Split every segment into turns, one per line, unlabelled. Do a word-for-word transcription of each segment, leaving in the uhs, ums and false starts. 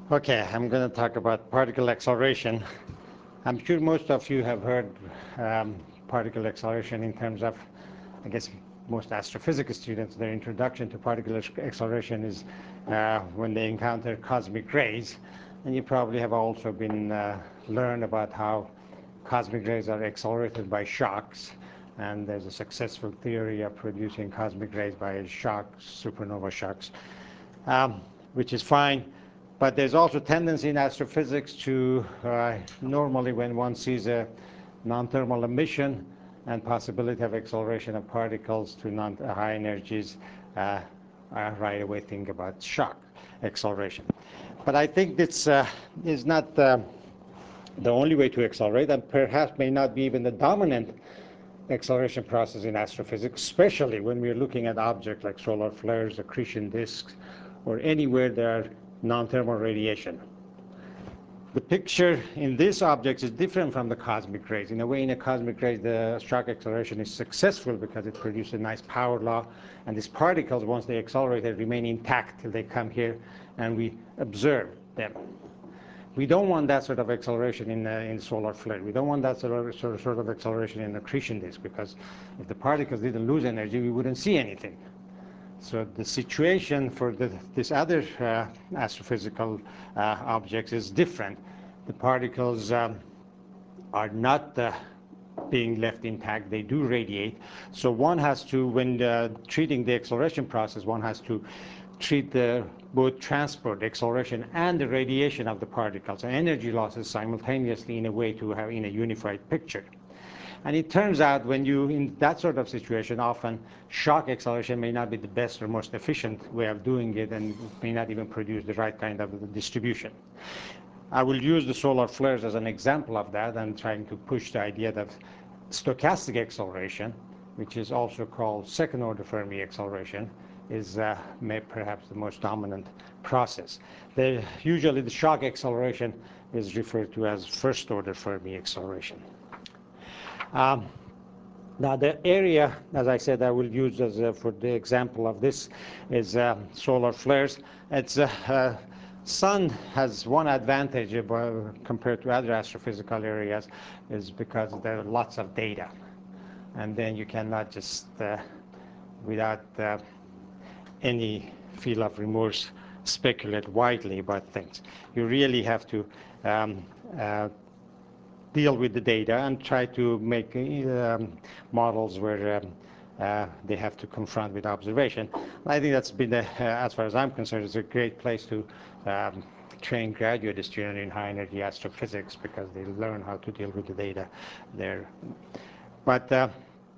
Okay, I'm going to talk about particle acceleration. I'm sure most of you have heard um, particle acceleration in terms of, I guess, most astrophysics students, their introduction to particle acceleration is uh, when they encounter cosmic rays. And you probably have also been uh, learned about how cosmic rays are accelerated by shocks. And there's a successful theory of producing cosmic rays by shocks, supernova shocks, um, which is fine. But there's also tendency in astrophysics to, uh, normally when one sees a non-thermal emission and possibility of acceleration of particles to non-high energies, uh, uh, right away think about shock acceleration. But I think this uh, is not uh, the only way to accelerate, and perhaps may not be even the dominant acceleration process in astrophysics, especially when we're looking at objects like solar flares, accretion disks, or anywhere there are non-thermal radiation. The picture in this object is different from the cosmic rays. In a way, in a cosmic ray, the shock acceleration is successful because it produces a nice power law, and these particles, once they accelerate, they remain intact till they come here, and we observe them. We don't want that sort of acceleration in, uh, in solar flare. We don't want that sort of, sort, of, sort of acceleration in accretion disk, because if the particles didn't lose energy, we wouldn't see anything. So the situation for the, this other uh, astrophysical uh, objects is different. The particles um, are not uh, being left intact. They do radiate. So one has to, when uh, treating the acceleration process, one has to treat the both transport, acceleration, and the radiation of the particles, and energy losses simultaneously in a way to have in a unified picture. And it turns out when you, in that sort of situation, often shock acceleration may not be the best or most efficient way of doing it, and may not even produce the right kind of distribution. I will use the solar flares as an example of that, and trying to push the idea that stochastic acceleration, which is also called second-order Fermi acceleration, is uh, may perhaps the most dominant process. The, usually the shock acceleration is referred to as first-order Fermi acceleration. Um, now the area, as I said, I will use as uh, for the example of this is uh, solar flares. It's uh, uh, sun has one advantage about, compared to other astrophysical areas, is because there are lots of data, and then you cannot just uh, without uh, any feel of remorse speculate widely about things. You really have to um, uh, deal with the data and try to make um, models where um, uh, they have to confront with observation. I think that's been, a, uh, as far as I'm concerned, it's a great place to um, train graduate students in high energy astrophysics, because they learn how to deal with the data there. But uh,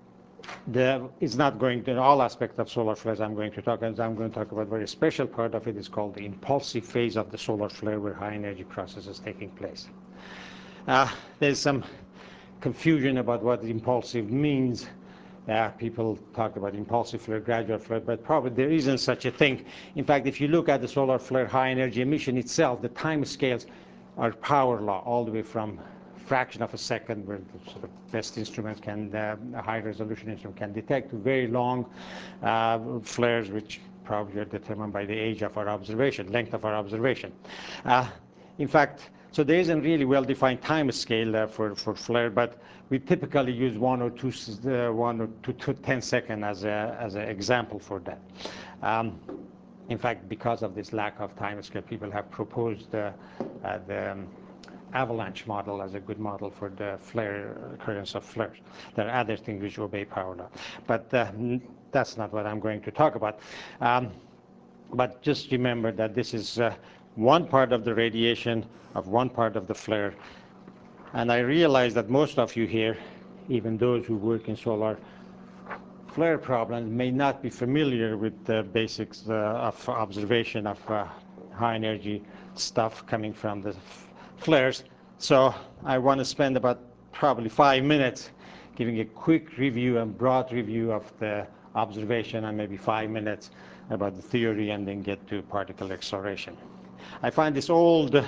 the, it's not going to all aspects of solar flares I'm going to talk about. I'm going to talk about a very special part of it. It's called the impulsive phase of the solar flare, where high energy process is taking place. Uh, there's some confusion about what impulsive means. Uh, people talk about impulsive flare, gradual flare, but probably there isn't such a thing. In fact, if you look at the solar flare high energy emission itself, the time scales are power law, all the way from fraction of a second, where the sort of best instruments can, uh, a high resolution instrument can detect, to very long uh, flares, which probably are determined by the age of our observation, length of our observation. Uh, in fact, so there isn't really well-defined time scale uh, for, for flare, but we typically use one or two, uh, one or two, two ten second as a as an example for that. Um, in fact, because of this lack of time scale, people have proposed uh, uh, the um, avalanche model as a good model for the flare occurrence of flares. There are other things which obey power law, but uh, that's not what I'm going to talk about. Um, but just remember that this is uh, one part of the radiation of one part of the flare. And I realize that most of you here, even those who work in solar flare problems, may not be familiar with the basics uh, of observation of uh, high energy stuff coming from the flares. So I want to spend about probably five minutes giving a quick review and broad review of the observation, and maybe five minutes about the theory, and then get to particle acceleration. I find this old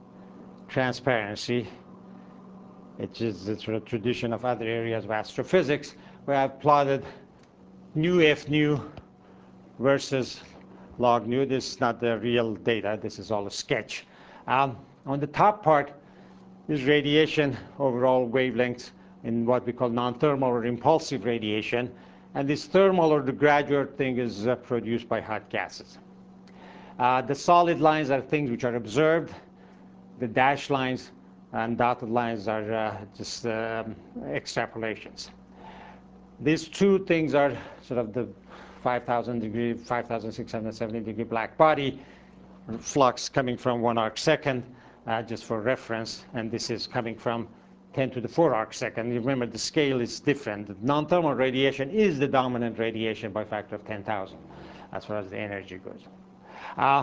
transparency, which is the sort of tradition of other areas of astrophysics, where I've plotted nu F nu versus log nu. This is not the real data. This is all a sketch Um, on the top part is radiation, overall wavelengths in what we call non-thermal or impulsive radiation. And this thermal or the gradual thing is uh, produced by hot gases. Uh, the solid lines are things which are observed. The dashed lines and dotted lines are uh, just um, extrapolations. These two things are sort of the five thousand degree, five thousand six hundred seventy degree black body flux coming from one arc second, uh, just for reference, and this is coming from ten to the four arc second. You remember the scale is different. The non-thermal radiation is the dominant radiation by a factor of ten thousand as far as the energy goes. Uh,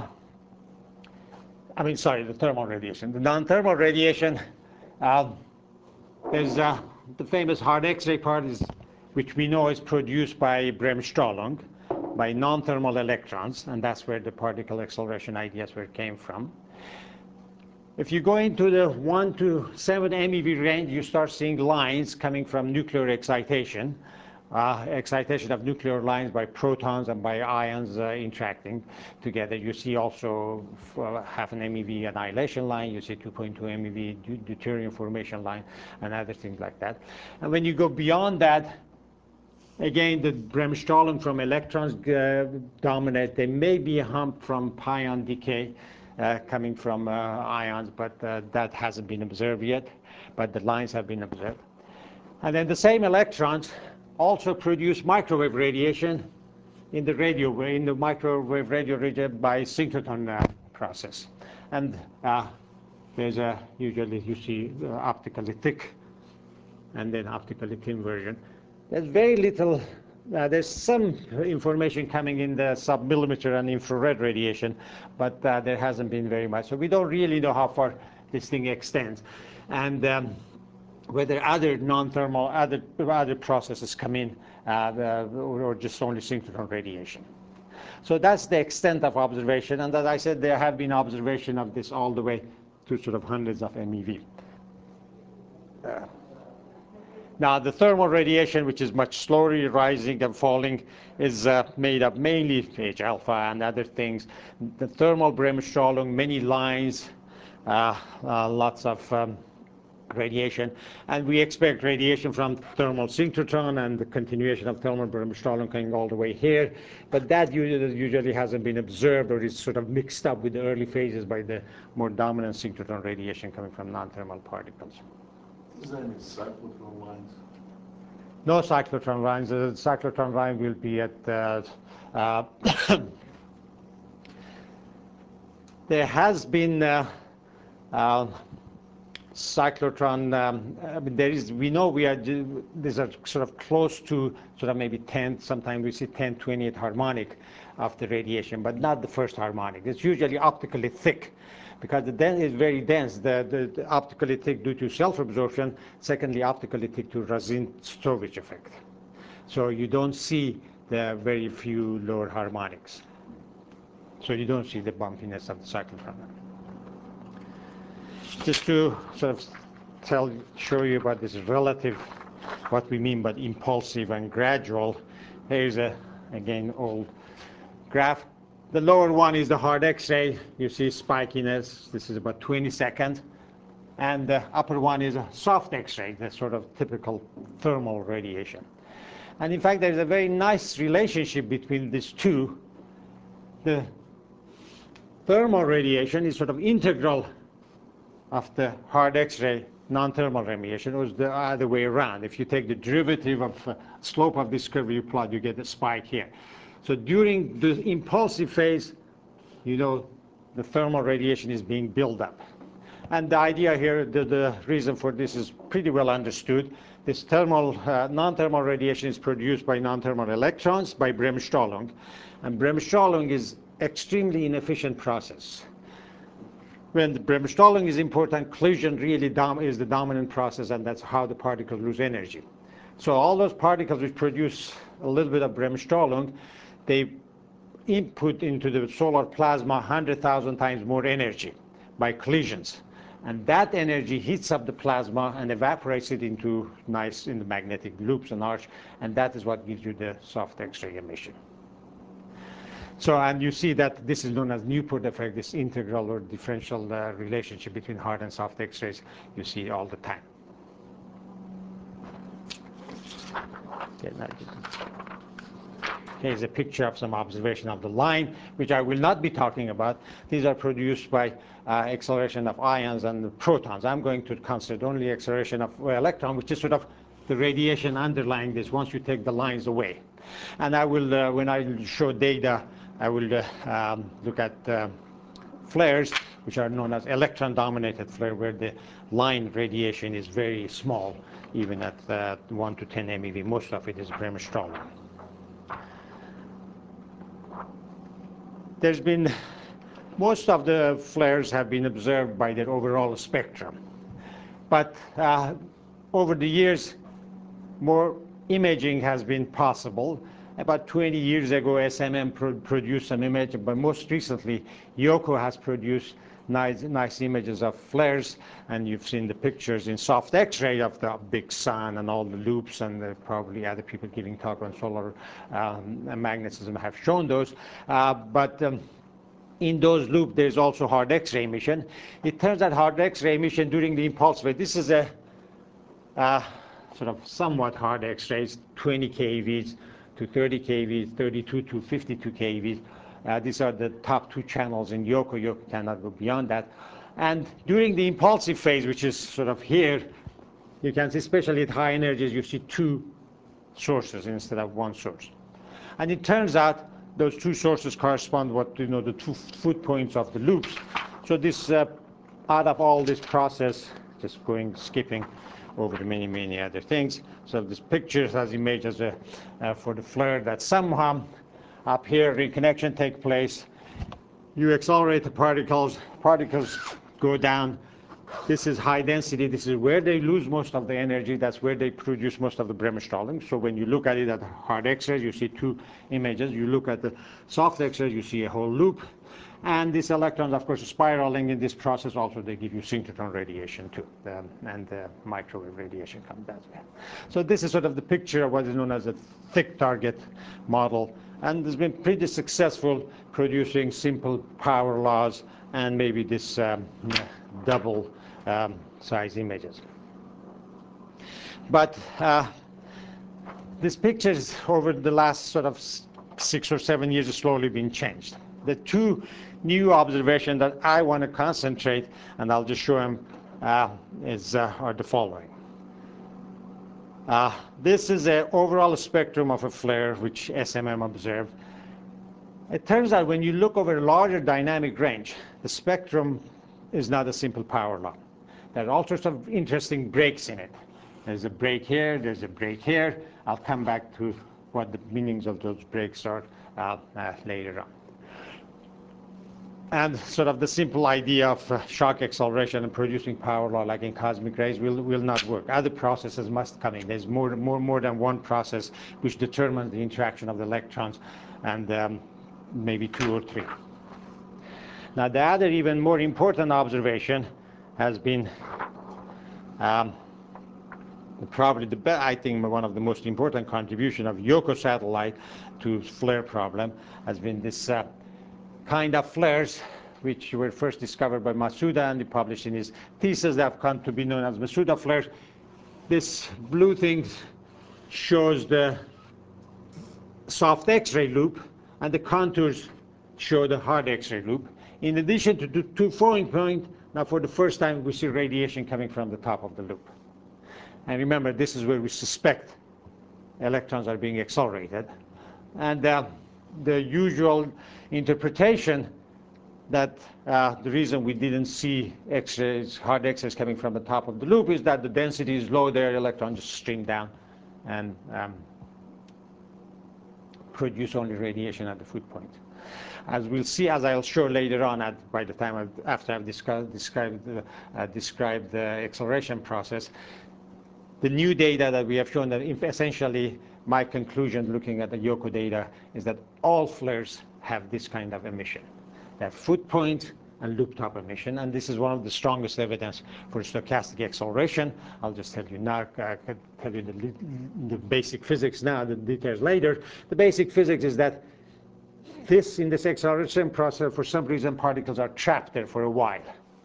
I mean, sorry, the thermal radiation. The non-thermal radiation, uh, is uh, the famous hard X-ray part, is, which we know is produced by Bremsstrahlung, by non-thermal electrons, and that's where the particle acceleration ideas where it came from. If you go into the one to seven MeV range, you start seeing lines coming from nuclear excitation. Uh, excitation of nuclear lines by protons and by ions uh, interacting together. You see also uh, half an MeV annihilation line. You see two point two MeV deuterium formation line and other things like that. And when you go beyond that, again, the Bremsstrahlung from electrons uh, dominate. There may be a hump from pion decay uh, coming from uh, ions, but uh, that hasn't been observed yet. But the lines have been observed. And then the same electrons also produce microwave radiation in the radio, in the microwave radio region by synchrotron uh, process. And uh, there's a, usually you see uh, optically thick and then optically thin version. There's very little, uh, there's some information coming in the submillimeter and infrared radiation, but uh, there hasn't been very much. So we don't really know how far this thing extends. And um, whether other non-thermal, other, other processes come in, uh, or, or just only synchrotron radiation. So that's the extent of observation. And as I said, there have been observation of this all the way to sort of hundreds of MeV. Uh, now, the thermal radiation, which is much slowly rising and falling, is uh, made up mainly H alpha and other things. The thermal Bremsstrahlung, many lines, uh, uh, lots of um, radiation, and we expect radiation from thermal synchrotron and the continuation of thermal Bremsstrahlung coming all the way here, but that usually, usually hasn't been observed or is sort of mixed up with the early phases by the more dominant synchrotron radiation coming from non-thermal particles.
Is there any cyclotron lines?
No cyclotron lines. The cyclotron line will be at uh, uh, there has been uh, uh, cyclotron, um, I mean, there is, we know we are, these are sort of close to sort of maybe ten, sometimes we see ten, twenty-eight harmonic of the radiation, but not the first harmonic. It's usually optically thick because the dense is very dense, the, the, the optically thick due to self-absorption, secondly optically thick to Rasin-Strovich effect. So you don't see the very few lower harmonics. So you don't see the bumpiness of the cyclotron. Just to sort of tell, show you about this relative, what we mean by impulsive and gradual. Here's a, again, old graph. The lower one is the hard X-ray. You see spikiness. This is about twenty seconds. And the upper one is a soft X-ray, the sort of typical thermal radiation. And in fact, there's a very nice relationship between these two. The thermal radiation is sort of integral of the hard X-ray non-thermal radiation. It was the other way around. If you take the derivative of uh, slope of this curve you plot, you get a spike here. So during the impulsive phase, you know, the thermal radiation is being built up. And the idea here, the, the reason for this is pretty well understood. This thermal, uh, non-thermal radiation is produced by non-thermal electrons, by Bremsstrahlung. And Bremsstrahlung is extremely inefficient process. When the Bremsstrahlung is important, collision really dom is the dominant process, and that's how the particles lose energy. So all those particles which produce a little bit of Bremsstrahlung, they input into the solar plasma one hundred thousand times more energy by collisions. And that energy heats up the plasma and evaporates it into nice in the magnetic loops and arch, and that is what gives you the soft X-ray emission. So, and you see that this is known as Newport effect, this integral or differential uh, relationship between hard and soft X-rays you see all the time. Here's a picture of some observation of the line, which I will not be talking about. These are produced by uh, acceleration of ions and protons. I'm going to consider only acceleration of electron, which is sort of the radiation underlying this once you take the lines away. And I will, uh, when I show data, I will uh, um, look at uh, flares, which are known as electron-dominated flare, where the line radiation is very small, even at uh, one to ten MeV. Most of it is bremsstrahlung. There's been, most of the flares have been observed by their overall spectrum. But uh, over the years, more imaging has been possible. About twenty years ago, S M M pro produced some image, but most recently, Yoko has produced nice, nice images of flares, and you've seen the pictures in soft X-ray of the big sun and all the loops, and uh, probably other people giving talk on solar um, magnetism have shown those. Uh, but um, in those loops, there's also hard X-ray emission. It turns out hard X-ray emission during the impulse wave, this is a uh, sort of somewhat hard X-rays, twenty keVs to thirty keVs, thirty-two to fifty-two keVs. Uh, these are the top two channels in Yoko. Yoko cannot go beyond that. And during the impulsive phase, which is sort of here, you can see, especially at high energies, you see two sources instead of one source. And it turns out those two sources correspond what, you know, the two foot points of the loops. So this, uh, out of all this process, just going, skipping over the many, many other things. So this picture has images uh, uh, for the flare that somehow up here reconnection take place. You accelerate the particles, particles go down. This is high density. This is where they lose most of the energy. That's where they produce most of the bremsstrahlung. So when you look at it at hard X-rays, you see two images. You look at the soft X-rays, you see a whole loop. And these electrons, of course, are spiraling in this process. Also, they give you synchrotron radiation, too. Um, and uh, microwave radiation comes that way. So this is sort of the picture of what is known as a thick target model. And it's been pretty successful producing simple power laws and maybe this um, double um, size images. But uh, these pictures over the last sort of six or seven years have slowly been changed. The two new observations that I want to concentrate, and I'll just show them, uh, is, uh, are the following. Uh, this is an overall spectrum of a flare which S M M observed. It turns out when you look over a larger dynamic range, the spectrum is not a simple power law. There are all sorts of interesting breaks in it. There's a break here, there's a break here. I'll come back to what the meanings of those breaks are uh, uh, later on. And sort of the simple idea of uh, shock acceleration and producing power law like in cosmic rays will, will not work. Other processes must come in. There's more, more, more than one process which determines the interaction of the electrons, and um, maybe two or three. Now, the other even more important observation has been um, probably the best, I think one of the most important contribution of Yoko satellite to flare problem has been this uh, kind of flares which were first discovered by Masuda, and he published in his thesis that have come to be known as Masuda flares. This blue thing shows the soft X-ray loop, and the contours show the hard X-ray loop. In addition to the two flowing points, now for the first time we see radiation coming from the top of the loop. And remember, this is where we suspect electrons are being accelerated. And uh, the usual interpretation that uh, the reason we didn't see X-rays, hard X-rays coming from the top of the loop is that the density is low there, electrons just stream down and um, produce only radiation at the foot point. As we'll see, as I'll show later on, at, by the time I've, after I've described, described, the, uh, described the acceleration process, the new data that we have shown that essentially my conclusion looking at the Yoko data is that all flares have this kind of emission. They have foot point and loop top emission, and this is one of the strongest evidence for stochastic acceleration. I'll just tell you now, I could tell you the, the basic physics now, the details later. The basic physics is that this, in this acceleration process, for some reason, particles are trapped there for a while.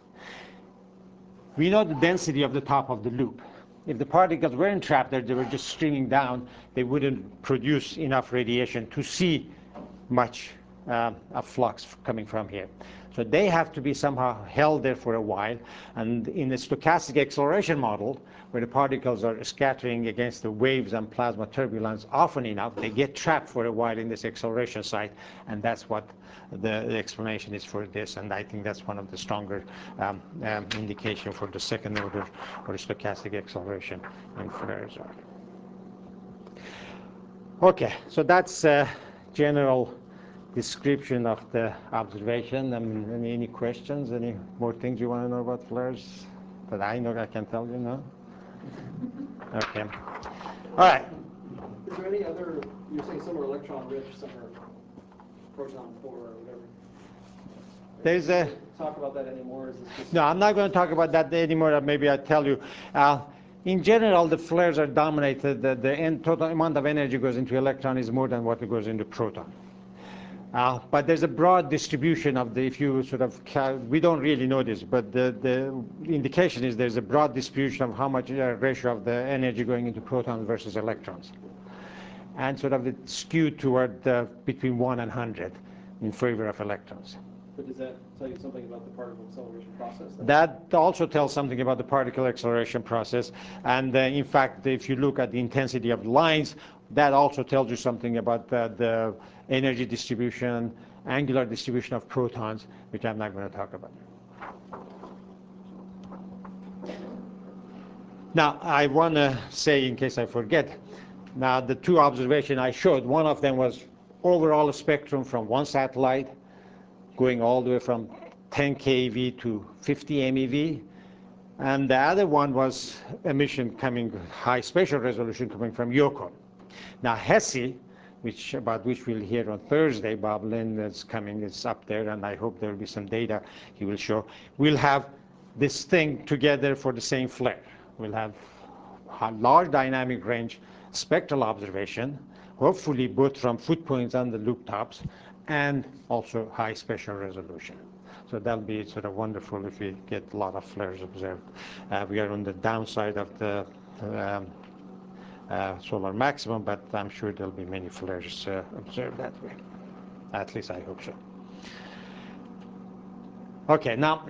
We know the density of the top of the loop. If the particles weren't trapped there, they were just streaming down, they wouldn't produce enough radiation to see much um, of flux coming from here. So they have to be somehow held there for a while. And in the stochastic acceleration model, where the particles are scattering against the waves and plasma turbulence often enough, they get trapped for a while in this acceleration site. And that's what the, the explanation is for this. And I think that's one of the stronger um, um, indication for the second order or stochastic acceleration in flares are. Okay, so that's uh, general description of the observation. I mean, any, any questions? Any more things you want to know about flares that I know I can tell you? No? Okay. All right.
Is there any other, you're saying some are electron rich, some are proton poor or whatever?
There's a...
Talk about that anymore? Is this just...
No, I'm not going to talk about that anymore. Maybe I'll tell you. Uh, in general, the flares are dominated. The, the end, total amount of energy goes into electron is more than what goes into proton. Uh, but there's a broad distribution of the, if you sort of, we don't really know this, but the, the indication is there's a broad distribution of how much uh, ratio of the energy going into protons versus electrons. And sort of it's skewed toward uh, between one and one hundred in favor of electrons.
But does that tell you something about the particle acceleration process? Then?
That also tells something about the particle acceleration process. And uh, in fact, if you look at the intensity of lines, that also tells you something about the, the energy distribution, angular distribution of protons, which I'm not going to talk about. Now, I want to say, in case I forget, now the two observations I showed, one of them was overall spectrum from one satellite, going all the way from ten keV to fifty MeV. And the other one was emission coming, high spatial resolution coming from Yukon. Now, HESI, which, about which we'll hear on Thursday, Bob Lynn is coming, is up there, and I hope there will be some data he will show. We'll have this thing together for the same flare. We'll have a large dynamic range spectral observation, hopefully both from foot points and the loop tops, and also high spatial resolution. So that'll be sort of wonderful if we get a lot of flares observed. Uh, we are on the downside of the um, uh, solar maximum, but I'm sure there'll be many flares uh, observed that way. At least I hope so. Okay, now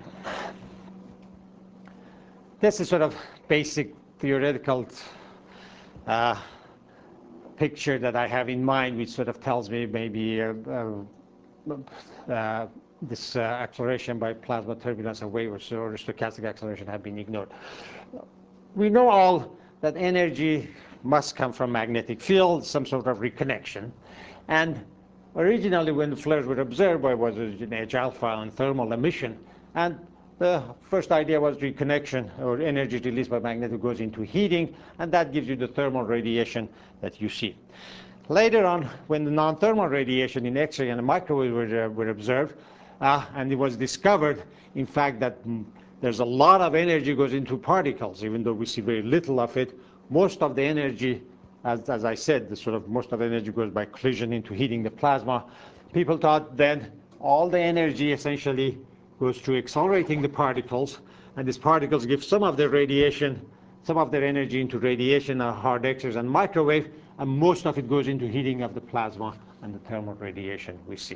this is sort of basic theoretical uh, picture that I have in mind, which sort of tells me maybe uh, uh, uh, this uh, acceleration by plasma turbulence and wave or stochastic acceleration have been ignored. We know all that energy must come from magnetic field, some sort of reconnection. And originally when the flares were observed, there was an H alpha and thermal emission. And the first idea was reconnection, or energy released by magnetic goes into heating, and that gives you the thermal radiation that you see. Later on, when the non-thermal radiation in X-ray and microwave were, uh, were observed, uh, and it was discovered, in fact, that mm, there's a lot of energy goes into particles, even though we see very little of it. Most of the energy, as, as I said, the sort of most of the energy goes by collision into heating the plasma. People thought then all the energy essentially goes to accelerating the particles, and these particles give some of their radiation, some of their energy into radiation, uh, hard X-rays and microwave, and most of it goes into heating of the plasma and the thermal radiation we see.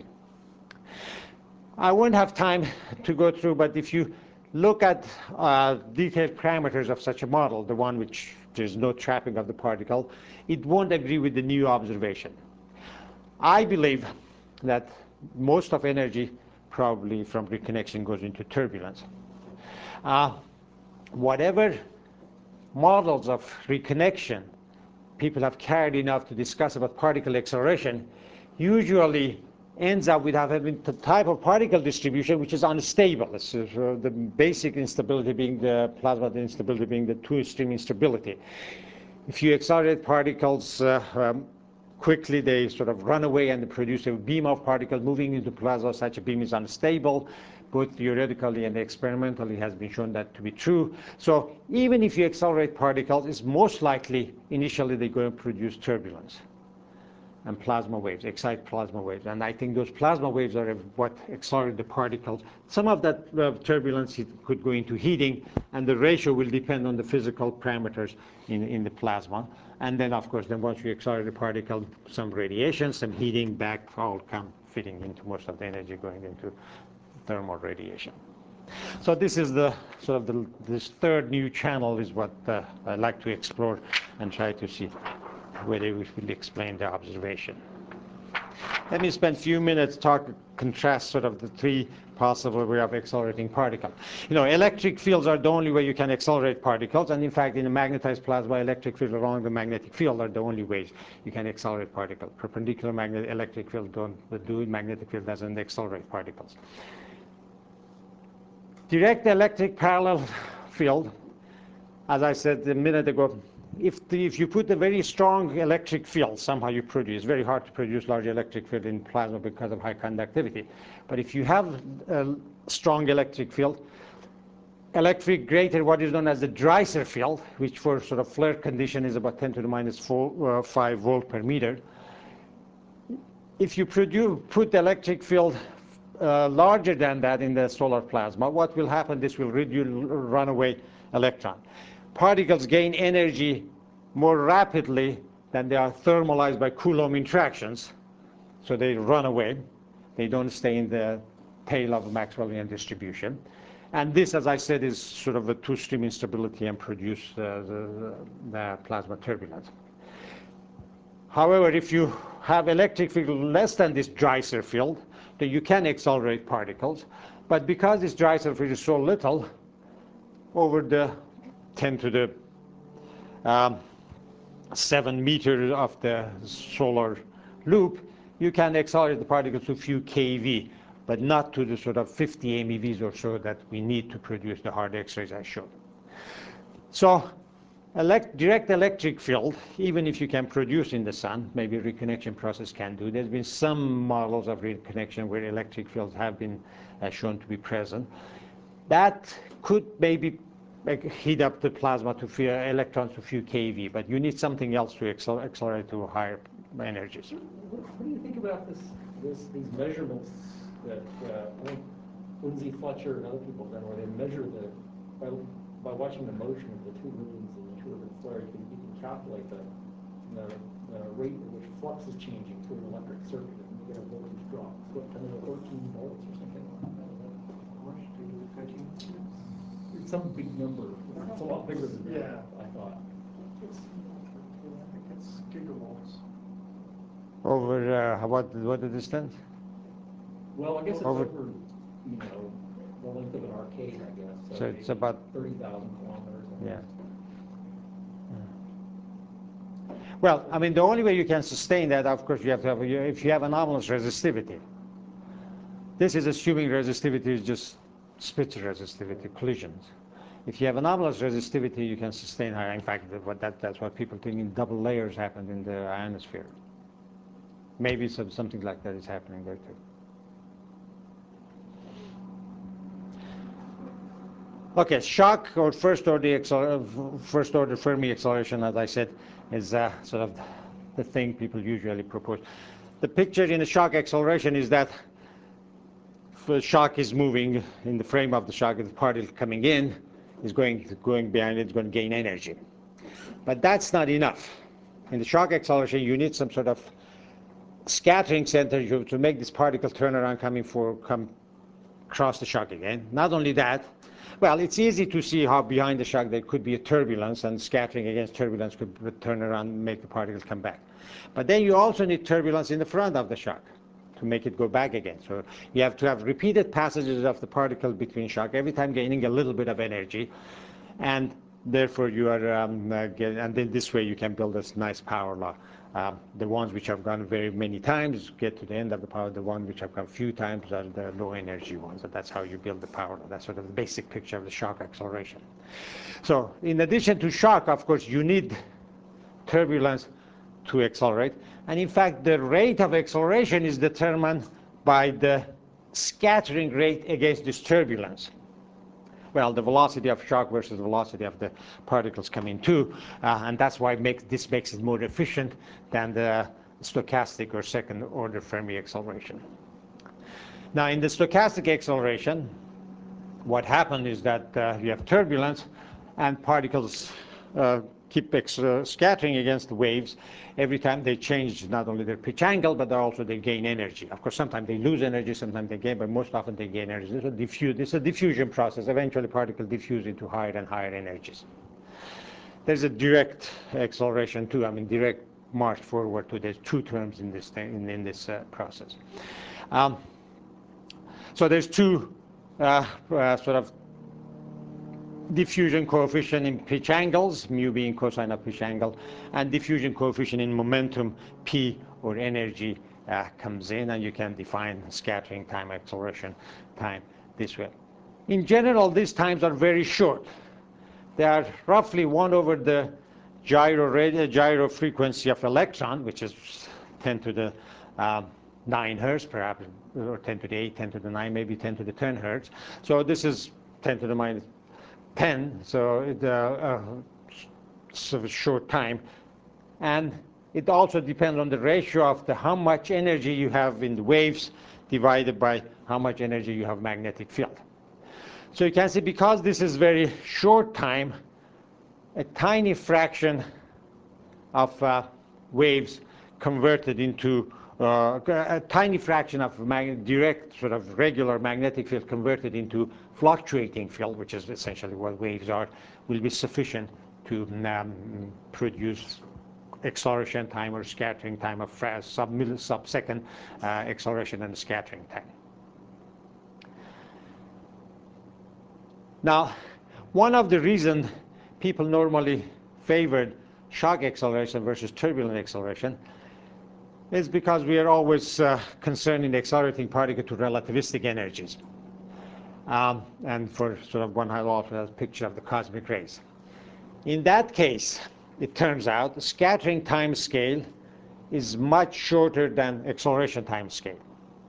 I won't have time to go through, but if you look at uh, detailed parameters of such a model, the one which there's no trapping of the particle, it won't agree with the new observation. I believe that most of energy probably from reconnection goes into turbulence. Uh, whatever models of reconnection people have carried enough to discuss about particle acceleration usually ends up with having the type of particle distribution which is unstable. It's, uh, the basic instability being the plasma instability being the two-stream instability. If you accelerate particles uh, um, quickly, they sort of run away and produce a beam of particles moving into plasma. Such a beam is unstable. Both theoretically and experimentally has been shown that to be true. So even if you accelerate particles, it's most likely initially they're going to produce turbulence. and plasma waves, excite plasma waves. And I think those plasma waves are what accelerate the particles. Some of that uh, turbulence could go into heating, and the ratio will depend on the physical parameters in, in the plasma. And then, of course, then once you accelerate the particle, some radiation, some heating back, all come fitting into most of the energy going into thermal radiation. So this is the sort of the, this third new channel is what uh, I'd like to explore and try to see whether we will explain the observation. Let me spend a few minutes talk, contrast sort of the three possible way of accelerating particles. You know, electric fields are the only way you can accelerate particles, and in fact, in a magnetized plasma, electric field along the magnetic field are the only ways you can accelerate particles. Perpendicular magnetic electric field don't do it, magnetic field doesn't accelerate particles. Direct electric parallel field, as I said a minute ago, if, the, if you put a very strong electric field, somehow you produce, it's very hard to produce large electric field in plasma because of high conductivity. But if you have a strong electric field, electric greater what is known as the Dreiser field, which for sort of flare condition is about ten to the minus four, uh, five volt per meter. If you produce, put the electric field uh, larger than that in the solar plasma, what will happen? This will reduce runaway electron. Particles gain energy more rapidly than they are thermalized by Coulomb interactions, so they run away. They don't stay in the tail of the Maxwellian distribution. And this, as I said, is sort of a two-stream instability and produce uh, the, the plasma turbulence. However, if you have electric field less than this Dreiser field, then you can accelerate particles. But because this Dreiser field is so little, over the ten to the um, seven meters of the solar loop, you can accelerate the particles to a few keV, but not to the sort of fifty MeVs or so that we need to produce the hard X-rays I showed. So elect direct electric field, even if you can produce in the sun, maybe reconnection process can do. There's been some models of reconnection where electric fields have been uh, shown to be present. That could maybe heat up the plasma to few electrons to few keV, but you need something else to accel accelerate to higher energies.
What, what do you think about this, this these measurements that uh, I think Lindsay Fletcher and other people have done, where they measure the by, by watching the motion of the two moons and the two urban flare, you can, you can calculate the, the the rate at which flux is changing through an electric circuit, and you get a voltage drop. So what, kind of thirteen volts or something like that?
How much do you thirteen?
It's some big number. It's a lot bigger than that,
Yeah.
I thought.
It's, I think it's gigawatts.
Over uh, what, what the distance?
Well, I guess it's
Over-
over, you know, the length of an arcade, I guess.
So it's
maybe
about-
thirty thousand kilometers.
Yeah. Well, I mean, the only way you can sustain that, of course, you have to have, a, if you have anomalous resistivity. This is assuming resistivity is just Spitzer resistivity, collisions. If you have anomalous resistivity, you can sustain higher. In fact, what that, that's what people think in double layers happened in the ionosphere. Maybe some, something like that is happening there too. Okay, shock or first order first order Fermi acceleration, as I said, is uh, sort of the thing people usually propose. The picture in the shock acceleration is that the shock is moving in the frame of the shock, the particle coming in is going going behind it, it's going to gain energy. But that's not enough. In the shock acceleration, you need some sort of scattering center to make this particle turn around coming for come across the shock again. Not only that, well, it's easy to see how behind the shock there could be a turbulence, and scattering against turbulence could turn around and make the particles come back. But then you also need turbulence in the front of the shock to make it go back again. So you have to have repeated passages of the particle between shock, every time gaining a little bit of energy, and therefore you are, um, uh, get, and then this way you can build this nice power law. Uh, the ones which have gone very many times get to the end of the power. The ones which have gone a few times are the low energy ones. So that's how you build the power law. That's sort of the basic picture of the shock acceleration. So in addition to shock, of course, you need turbulence to accelerate. And in fact, the rate of acceleration is determined by the scattering rate against this turbulence. Well, the velocity of shock versus the velocity of the particles coming to, uh, and that's why it makes, this makes it more efficient than the stochastic or second order Fermi acceleration. Now in the stochastic acceleration, what happened is that uh, you have turbulence and particles uh, keep uh, scattering against the waves every time they change not only their pitch angle, but also they gain energy. Of course, sometimes they lose energy, sometimes they gain, but most often they gain energy. This is a, diffuse, this is a diffusion process. Eventually, particles diffuse into higher and higher energies. There's a direct acceleration too. I mean, direct march forward to the two terms in this thing, in, in this uh, process. Um, so there's two uh, uh, sort of diffusion coefficient in pitch angles, mu being cosine of pitch angle, and diffusion coefficient in momentum, p, or energy, uh, comes in, and you can define scattering time, acceleration time this way. In general, these times are very short. They are roughly one over the gyro, radi gyro frequency of electron, which is ten to the uh, nine hertz, perhaps, or ten to the eight, ten to the nine, maybe ten to the ten hertz. So this is ten to the minus ten, so it's uh, uh, a short time. And it also depends on the ratio of the how much energy you have in the waves divided by how much energy you have magnetic field. So you can see, because this is very short time, a tiny fraction of uh, waves converted into uh, a tiny fraction of direct sort of regular magnetic field converted into fluctuating field, which is essentially what waves are, will be sufficient to um, produce acceleration time or scattering time of sub millisecond uh, acceleration and scattering time. Now, one of the reasons people normally favored shock acceleration versus turbulent acceleration is because we are always uh, concerned in the accelerating particle to relativistic energies. Um, and for sort of one also a picture of the cosmic rays. In that case, it turns out the scattering time scale is much shorter than acceleration time scale.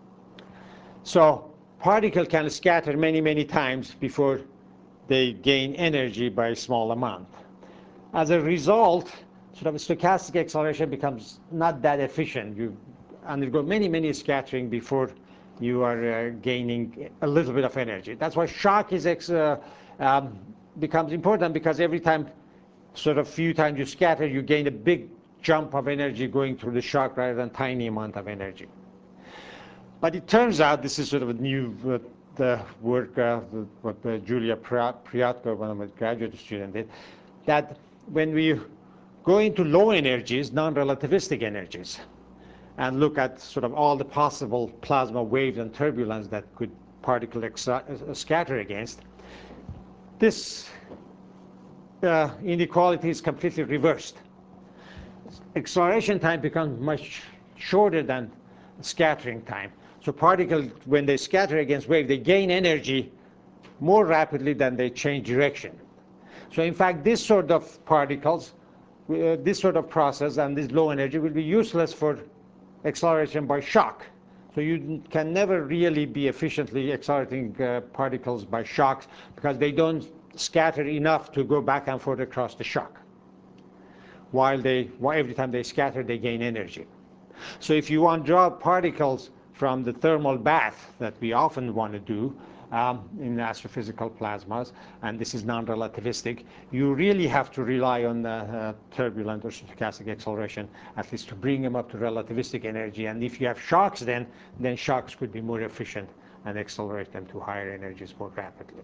So particle can scatter many, many times before they gain energy by a small amount. As a result, sort of stochastic acceleration becomes not that efficient. You undergo many, many scattering before you are uh, gaining a little bit of energy. That's why shock is ex uh, um, becomes important, because every time, sort of few times you scatter, you gain a big jump of energy going through the shock rather than tiny amount of energy. But it turns out, this is sort of a new uh, the work uh, what uh, Julia Priatko, one of my graduate students, did, that when we go into low energies, non-relativistic energies, and look at sort of all the possible plasma waves and turbulence that could particle scatter against, this uh, inequality is completely reversed. Acceleration time becomes much shorter than scattering time. So particles, when they scatter against wave, they gain energy more rapidly than they change direction. So in fact, this sort of particles, uh, this sort of process and this low energy will be useless for acceleration by shock. So you can never really be efficiently accelerating uh, particles by shocks, because they don't scatter enough to go back and forth across the shock. While they, while every time they scatter, they gain energy. So if you want to draw particles from the thermal bath that we often want to do um, in astrophysical plasmas, and this is non-relativistic, you really have to rely on uh, uh, turbulent or stochastic acceleration, at least to bring them up to relativistic energy. And if you have shocks, then, then shocks could be more efficient and accelerate them to higher energies more rapidly.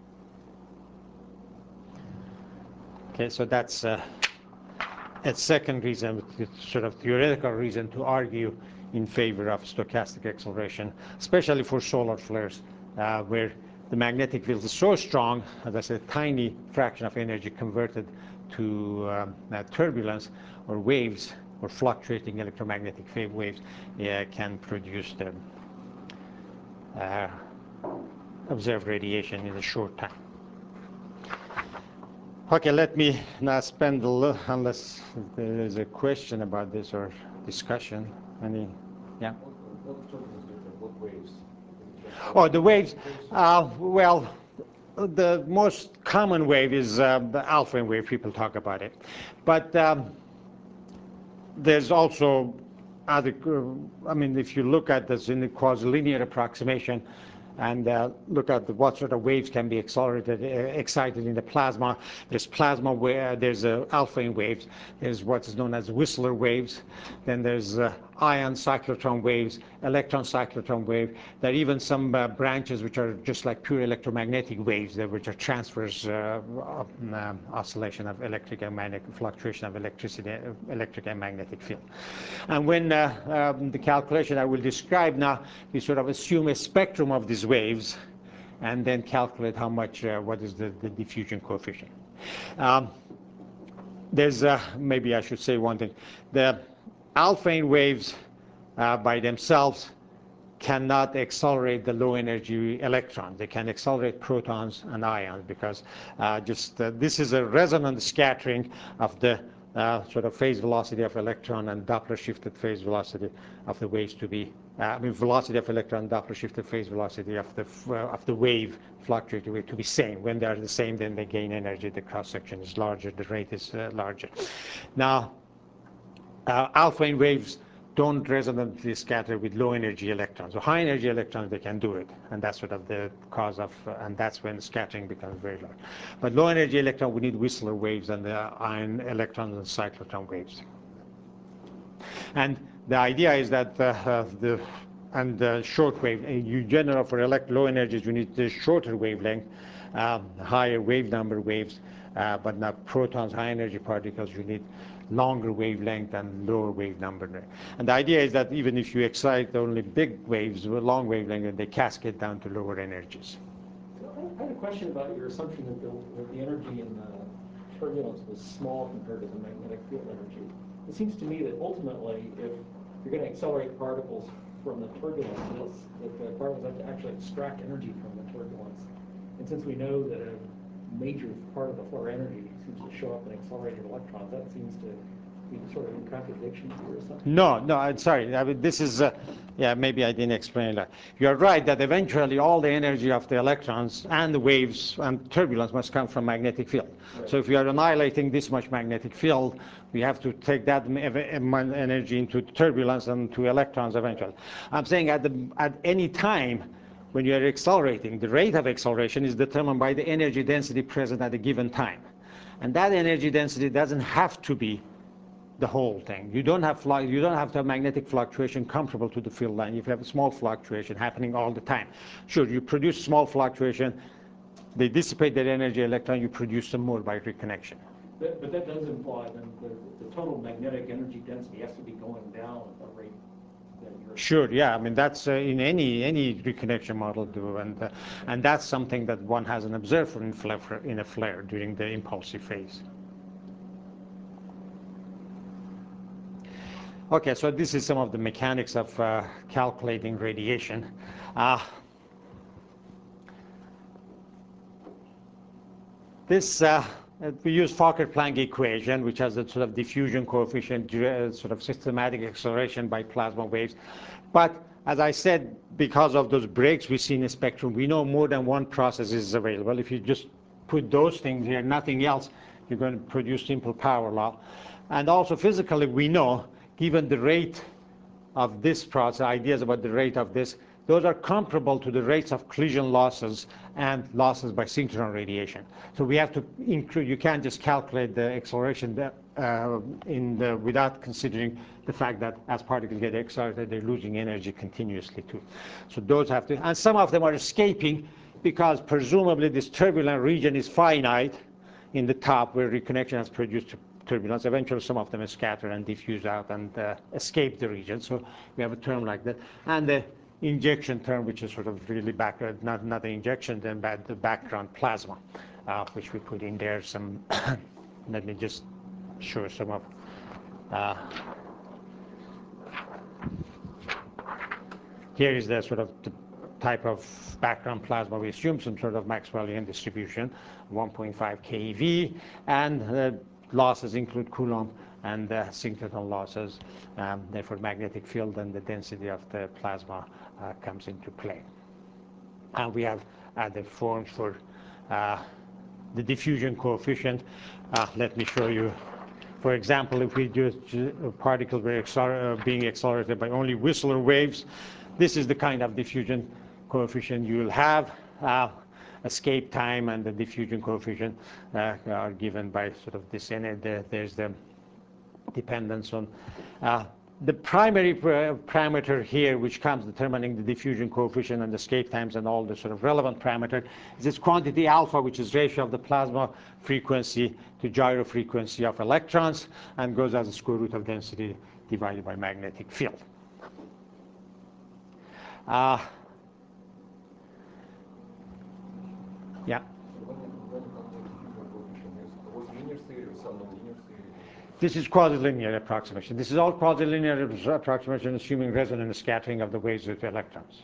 Okay, so that's uh, a second reason, sort of theoretical reason, to argue in favor of stochastic acceleration, especially for solar flares, uh, where the magnetic field is so strong, as I said, a tiny fraction of energy converted to um, uh, turbulence or waves or fluctuating electromagnetic waves uh, can produce the uh, observed radiation in a short time. Okay, let me now spend a little, unless there is a question about this or discussion. Any, yeah?
What turbulence different? What waves?
Oh, the waves. Uh, well, the most common wave is uh, the alpha wave. People talk about it, but um, there's also other, I mean, if you look at this in the quasi-linear approximation, and uh, look at the, what sort of waves can be accelerated, uh, excited in the plasma. There's plasma where there's uh, alpha waves. There's what is known as Whistler waves. Then there's uh, ion cyclotron waves, electron cyclotron wave. There are even some uh, branches which are just like pure electromagnetic waves, that which are transfers uh, of um, oscillation of electric and magnetic fluctuation of electricity, uh, electric and magnetic field. And when uh, um, the calculation I will describe now, we sort of assume a spectrum of these waves and then calculate how much, uh, what is the, the diffusion coefficient. Um, there's, uh, maybe I should say one thing. The alpha waves uh, by themselves cannot accelerate the low energy electrons. They can accelerate protons and ions because uh, just uh, this is a resonant scattering of the uh, sort of phase velocity of electron and Doppler shifted phase velocity of the waves to be, uh, I mean velocity of electron, Doppler shifted phase velocity of the uh, of the wave fluctuating wave to be same. When they are the same, then they gain energy. The cross section is larger. The rate is uh, larger. Now, uh, alpha waves don't resonantly scatter with low energy electrons. So high energy electrons, they can do it. And that's sort of the cause of, uh, and that's when scattering becomes very large. But low energy electron, we need Whistler waves and the ion electrons and cyclotron waves. And the idea is that uh, uh, the, and the short wave, in general for elect low energies, you need the shorter wavelength, uh, higher wave number waves, uh, but not protons, high energy particles, you need longer wavelength and lower wave number. And the idea is that even if you excite only big waves with long wavelength, they cascade down to lower energies.
So I had a question about your assumption that the, that the energy in the turbulence was small compared to the magnetic field energy. It seems to me that ultimately, if you're going to accelerate particles from the turbulence, that the particles have to actually extract energy from the turbulence. And since we know that a major part of the flow energy seems to show up in accelerated electrons, that seems to be sort of in contradiction to your assumption.
No, no, I'm sorry. I mean, this is, uh, yeah, maybe I didn't explain that. You're right that eventually all the energy of the electrons and the waves and turbulence must come from magnetic field. Right. So if we are annihilating this much magnetic field, we have to take that energy into turbulence and to electrons eventually. I'm saying at, the, at any time, when you are accelerating, the rate of acceleration is determined by the energy density present at a given time. And that energy density doesn't have to be the whole thing. You don't have you don't have to have magnetic fluctuation comparable to the field line. If you have a small fluctuation happening all the time. Sure, you produce small fluctuation, they dissipate that energy electron, you produce some more by reconnection.
But, but that does imply then the, the total magnetic energy density has to be going down at the rate.
Sure, yeah, I mean, that's uh, in any any reconnection model do, and uh, and that's something that one hasn't observed in, flare, in a flare during the impulsive phase. Okay, so this is some of the mechanics of uh, calculating radiation. Uh, this uh, we use Fokker-Planck equation, which has a sort of diffusion coefficient, uh, sort of systematic acceleration by plasma waves. But as I said, because of those breaks we see in the spectrum, we know more than one process is available. If you just put those things here, nothing else, you're going to produce simple power law. And also physically, we know, given the rate of this process, ideas about the rate of this, those are comparable to the rates of collision losses and losses by synchrotron radiation. So we have to include, you can't just calculate the acceleration that, uh, in the, without considering the fact that as particles get accelerated, they're losing energy continuously too. So those have to, and some of them are escaping because presumably this turbulent region is finite in the top where reconnection has produced turbulence. Eventually some of them scatter and diffuse out and uh, escape the region. So we have a term like that. And the injection term, which is sort of really background, not, not the injection, then but the background plasma, uh, which we put in there some, let me just show some of, uh, here is the sort of the type of background plasma. We assume some sort of Maxwellian distribution, one point five keV, and uh, losses include Coulomb and uh, synchrotron losses. Um, therefore, magnetic field and the density of the plasma uh, comes into play. And we have uh, the forms for uh, the diffusion coefficient. Uh, let me show you For example, if we just a particle were acceler- uh, being accelerated by only Whistler waves, this is the kind of diffusion coefficient you will have. Uh, escape time and the diffusion coefficient uh, are given by sort of this, and the, there's the dependence on uh, the primary parameter here, which comes determining the diffusion coefficient and the escape times and all the sort of relevant parameter, is this quantity alpha, which is ratio of the plasma frequency to gyro frequency of electrons, and goes as a square root of density divided by magnetic field. Uh, yeah. This is quasi-linear approximation. This is all quasi-linear approximation assuming resonant scattering of the waves with electrons.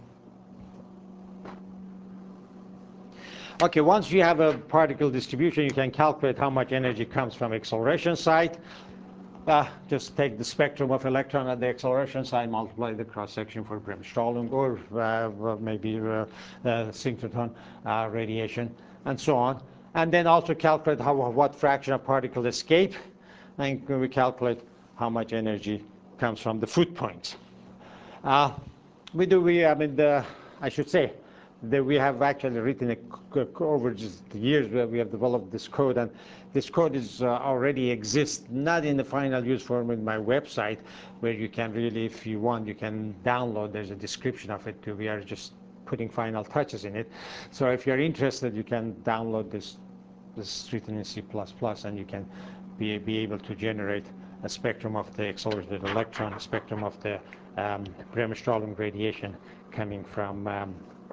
Okay, once you have a particle distribution, you can calculate how much energy comes from acceleration side. Uh, just take the spectrum of electron at the acceleration side, multiply the cross-section for Bremsstrahlung or uh, maybe uh, uh, synchrotron uh, radiation, and so on. And then also calculate how, what fraction of particle escape, and we calculate how much energy comes from the foot points. Uh, we do, we, I mean, the, I should say, that we have actually written a, over just the years where we have developed this code, and this code is uh, already exists, not in the final use form in my website, where you can really, if you want, you can download. There's a description of it too. We are just putting final touches in it. So if you're interested, you can download this. This is written in C plus plus, and you can be, be able to generate a spectrum of the accelerated electron, a spectrum of the um, Bremsstrahlung radiation coming from um,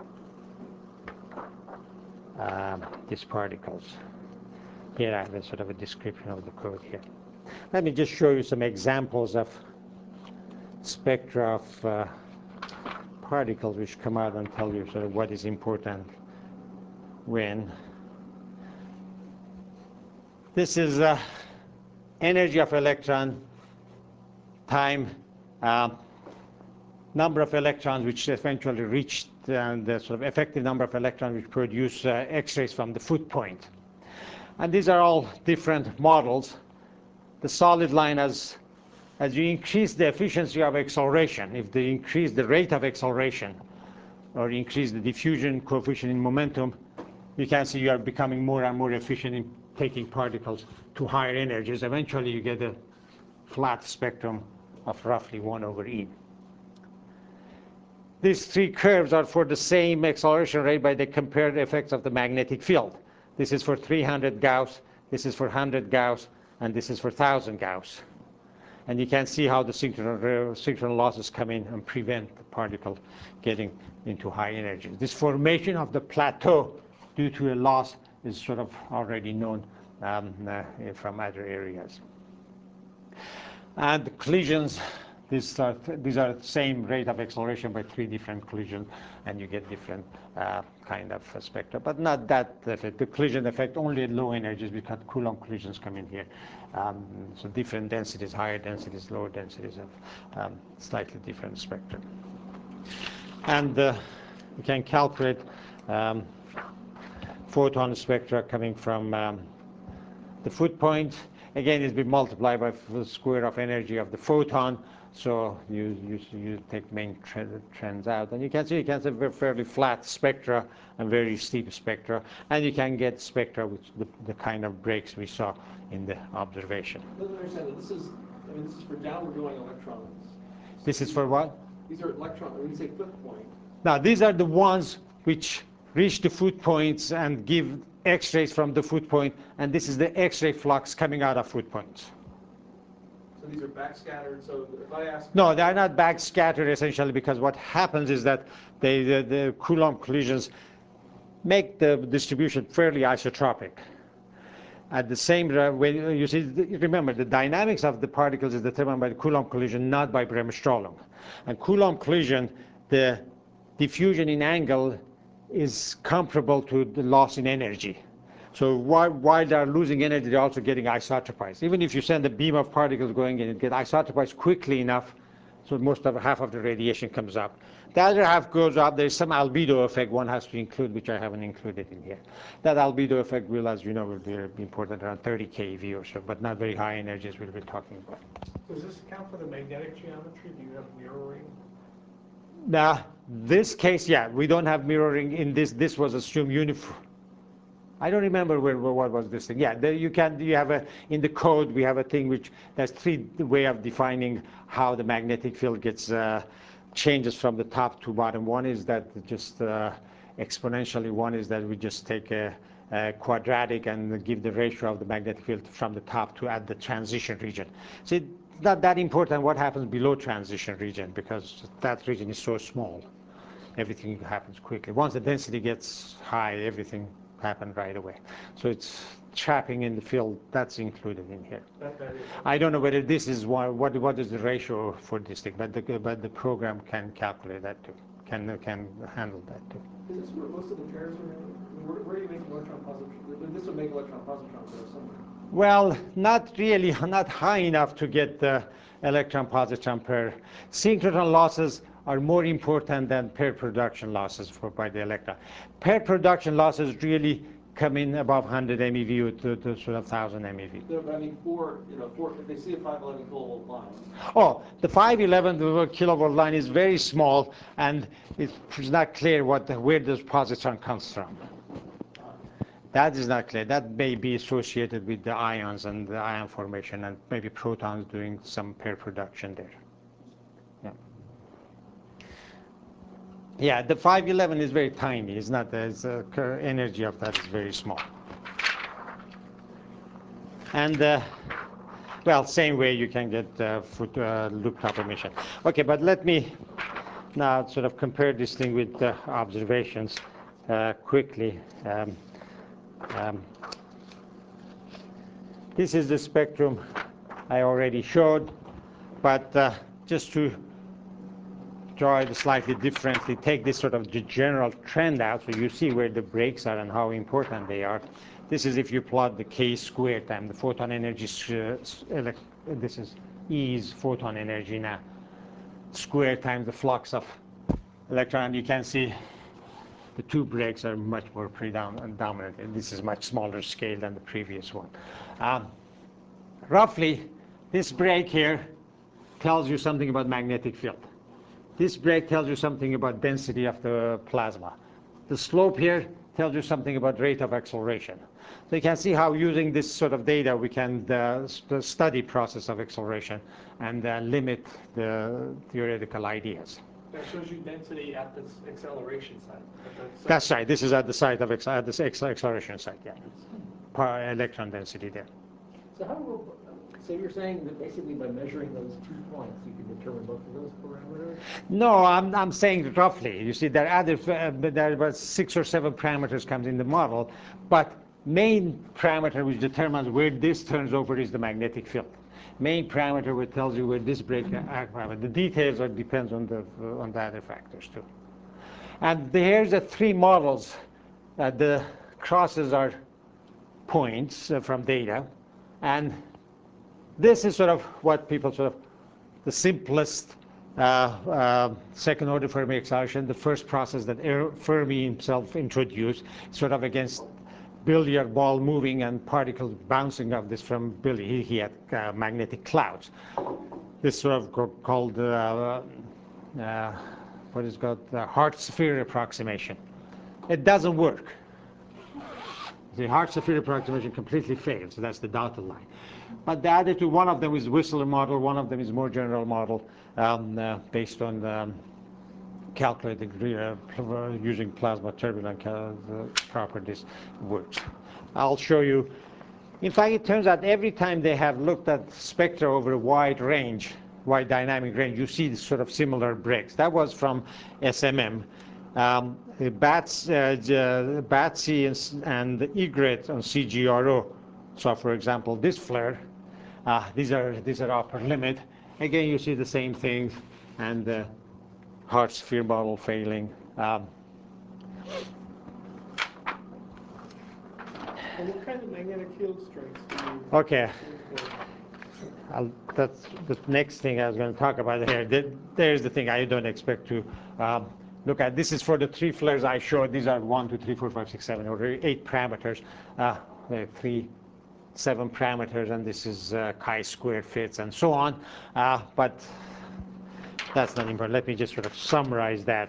um, these particles. Here I have a sort of a description of the code here. Let me just show you some examples of spectra of uh, particles which come out and tell you sort of what is important when. This is uh, energy of electron, time, uh, number of electrons which eventually reach uh, the sort of effective number of electrons which produce uh, X-rays from the foot point. And these are all different models. The solid line, as, as you increase the efficiency of acceleration, if they increase the rate of acceleration or increase the diffusion coefficient in momentum, you can see you are becoming more and more efficient in taking particles to higher energies. Eventually you get a flat spectrum of roughly one over E. These three curves are for the same acceleration rate, but they compare the effects of the magnetic field. This is for three hundred Gauss, this is for one hundred Gauss, and this is for one thousand Gauss. And you can see how the synchronal, uh, synchronal losses come in and prevent the particle getting into high energies. This formation of the plateau due to a loss is sort of already known um, uh, from other areas. And the collisions, these are, these are the same rate of acceleration by three different collisions, and you get different uh, kind of uh, spectra, but not that effect. The collision effect only at low energies, because Coulomb collisions come in here. Um, so different densities, higher densities, lower densities have um, slightly different spectrum. And uh, you can calculate um, photon spectra coming from um, the foot point. Again, it's been multiplied by the square of energy of the photon. So you, you, you take main tre trends out. And you can see you can see a fairly flat spectra and very steep spectra. And you can get spectra with the, the kind of breaks we saw in the observation.
Let me understand that this is, I mean, this is for downward going electrons.
This is for what?
These are electrons, when you say foot point.
Now, these are the ones which reach the foot points and give X-rays from the foot point, and this is the X-ray flux coming out of foot points.
So these are backscattered, so if I ask...
No, they're not backscattered essentially, because what happens is that they, the, the Coulomb collisions make the distribution fairly isotropic. At the same uh, when you see, remember, the dynamics of the particles is determined by the Coulomb collision, not by Bremsstrahlung. And Coulomb collision, the diffusion in angle is comparable to the loss in energy. So while, while they're losing energy, they're also getting isotropized. Even if you send a beam of particles going in and get isotropized quickly enough, So most of half of the radiation comes up. The other half goes up. There's some albedo effect one has to include, which I haven't included in here. That albedo effect will, as you know, will be important around thirty keV or so, but not very high energies we'll be talking about.
Does this account for the magnetic geometry? Do you have mirroring?
Now, this case, yeah, we don't have mirroring in this. This was assumed uniform. I don't remember where, what was this thing. Yeah, there you can. You have a in the code. We have a thing which there's three way of defining how the magnetic field gets uh, changes from the top to bottom. One is that just uh, exponentially. One is that we just take a, a quadratic and give the ratio of the magnetic field from the top to at the transition region. So it's not that important what happens below transition region because that region is so small. Everything happens quickly. Once the density gets high, everything happens right away. So it's trapping in the field, that's included in here.
That, that is.
I don't know whether this is one, what what is the ratio for this thing, but the but the program can calculate that too, can can handle that too.
Is this where most of the pairs are made? Where, where are you making electron positron? This would make electron positron pairs somewhere.
Well, not really, not high enough to get the electron positron pair. Synchrotron losses are more important than pair production losses for by the electron. Pair production losses really come in above one hundred MeV to, to sort of one thousand MeV.
No, I mean, for, you know, for, if they see a five eleven kilovolt line.
Oh, the five eleven kilovolt line is very small, and it's not clear what the, where this positron comes from. That is not clear. That may be associated with the ions and the ion formation, and maybe protons doing some pair production there. Yeah. Yeah, the five eleven is very tiny. It's not the uh, energy of that is very small. And uh, well, same way you can get uh, foot, uh, loop top emission. Okay, but let me now sort of compare this thing with uh, observations uh, quickly. Um, um, this is the spectrum I already showed, but uh, just to draw it slightly differently, take this sort of general trend out so you see where the breaks are and how important they are. This is if you plot the k squared time, the photon energy, uh, this is E is photon energy now, squared times the flux of electron. You can see the two breaks are much more predominant dominant, and this is much smaller scale than the previous one. Um, roughly, this break here tells you something about magnetic field. This break tells you something about density of the plasma. The slope here tells you something about rate of acceleration. So you can see how using this sort of data we can uh, st study process of acceleration and uh, limit the theoretical ideas.
That shows you density at this acceleration site. At the
That's right. This is at the site of ex at the acceleration site, yeah. Per electron density there.
So how do we, so you're saying that basically by measuring those two points, you can determine both of those parameters?
No, I'm, I'm saying roughly. You see, there are other, uh, there are about six or seven parameters comes in the model, but main parameter which determines where this turns over is the magnetic field. Main parameter which tells you where this break uh, the details are depends on the uh, on the other factors too. And here's the three models. Uh, the crosses are points uh, from data, and this is sort of what people sort of the simplest uh, uh, second order Fermi acceleration, the first process that Fermi himself introduced, sort of against billiard ball moving and particles bouncing off this from Billy. He, he had uh, magnetic clouds. This sort of called uh, uh, what is called the Hart-Sphere approximation. It doesn't work. The Hart-Sphere approximation completely fails. So that's the dotted line. But the other two, one of them is Whistler model, one of them is more general model um, uh, based on um, calculated uh, using plasma turbulent uh, properties works. I'll show you. In fact, it turns out every time they have looked at spectra over a wide range, wide dynamic range, you see sort of similar breaks. That was from S M M. Um, Bats, uh, Batsy and, and Egret on C G R O. So, for example, this flare, uh, these are these are upper limit. Again, you see the same thing, and the Hart-Sphere model failing. Um,
And what kind of magnetic field strengths do you
okay.
use for
I'll, that's the next thing I was going to talk about here. There's the thing I don't expect to um, look at. This is for the three flares I showed. These are one, two, three, four, five, six, seven, or eight parameters. Uh, three, seven parameters, and this is uh, chi-square fits and so on. Uh, but that's not important. Let me just sort of summarize that.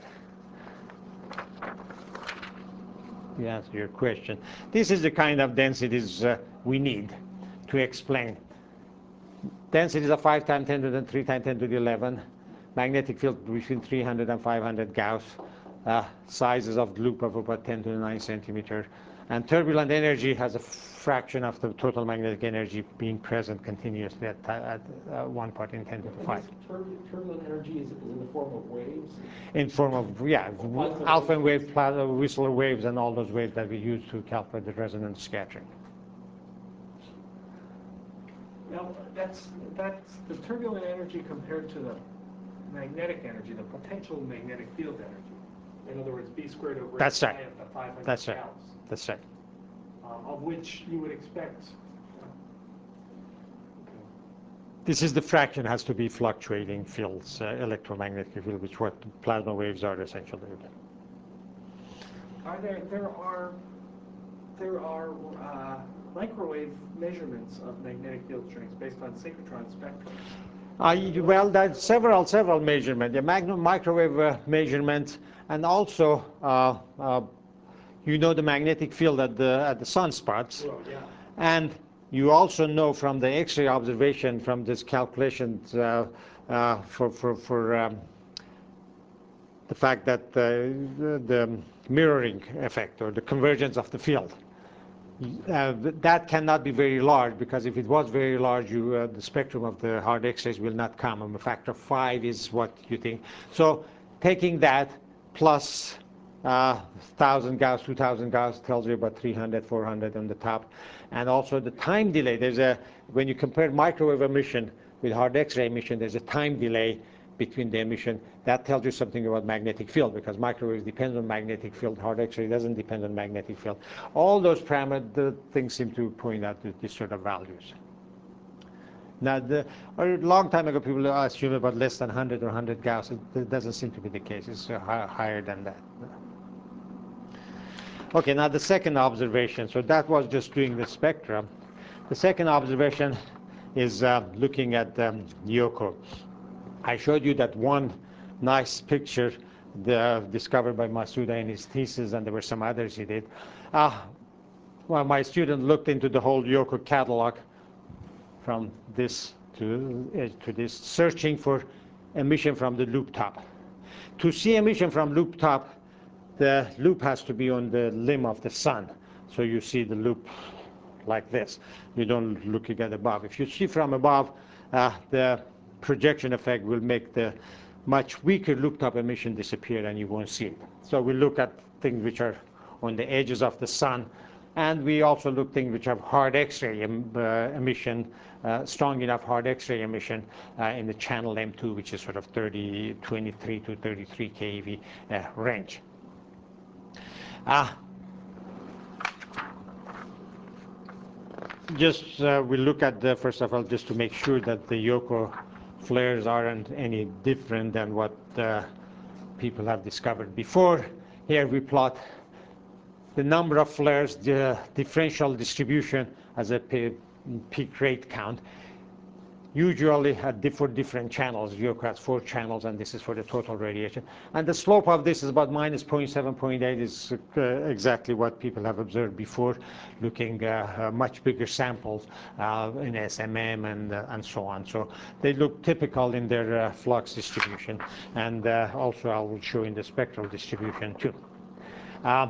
To answer your question. This is the kind of densities uh, we need to explain. Densities of five times ten to the three times ten to the eleven. Magnetic field between three hundred and five hundred Gauss. Uh, sizes of the loop of about ten to the nine centimeter. And turbulent energy has a fraction of the total magnetic energy being present continuously at, at uh, one part in ten to the five.
Turbulent energy is, is in the form of waves?
In form of, yeah, alpha waves, plasma, Whistler waves, and all those waves that we use to calculate the resonance scattering.
Now, that's, that's the turbulent energy compared to the magnetic energy, the potential magnetic field energy. In other words, B squared over
That's
pi
right.
of the five hundred
That's right.
Gauss,
That's right.
um, of which you would expect.
This is the fraction has to be fluctuating fields, uh, electromagnetic field, which what plasma waves are essentially.
Are there, there are, there are uh, microwave measurements of magnetic field strengths based on synchrotron spectra.
Uh, well, there's several, several measurements. The magnum microwave uh, measurements, and also, uh, uh, you know the magnetic field at the at the sunspots,
Well, yeah.
and you also know from the X-ray observation, from this calculations uh, uh, for for for um, the fact that uh, the, the mirroring effect or the convergence of the field. Uh, that cannot be very large, because if it was very large, you, uh, the spectrum of the hard X-rays will not come. A factor of five is what you think. So taking that plus uh, one thousand Gauss, two thousand Gauss tells you about three hundred, four hundred on the top. And also the time delay. There's a, when you compare microwave emission with hard X-ray emission, there's a time delay between the emission. That tells you something about magnetic field, because microwave depends on magnetic field. Hard X-ray doesn't depend on magnetic field. All those parameters, the things seem to point out to these sort of values. Now, the, a long time ago, people assumed about less than one hundred or one hundred Gauss. It doesn't seem to be the case. It's uh, high, higher than that. Okay, now the second observation. So that was just doing the spectrum. The second observation is uh, looking at um, Yohkoh. I showed you that one nice picture the, discovered by Masuda in his thesis, and there were some others he did. Uh, well, my student looked into the whole Yohkoh catalog from this to, uh, to this, searching for emission from the loop top. To see emission from loop top, the loop has to be on the limb of the sun. So you see the loop like this. You don't look at above. If you see from above, uh, the projection effect will make the much weaker loop top emission disappear, and you won't see it. So we look at things which are on the edges of the sun, and we also look at things which have hard X-ray em uh, emission, uh, strong enough hard X-ray emission uh, in the channel M two, which is sort of thirty, twenty-three to thirty-three keV uh, range. Uh, just uh, we look at the, first of all, just to make sure that the Yohkoh flares aren't any different than what uh, people have discovered before. Here we plot the number of flares, the differential distribution as a peak rate count. Usually at for different channels. Yohkoh has four channels, and this is for the total radiation. And the slope of this is about minus zero point seven, zero point eight is uh, exactly what people have observed before, looking uh, uh, much bigger samples uh, in S M M and, uh, and so on. So they look typical in their uh, flux distribution. And uh, also I will show in the spectral distribution too. Um,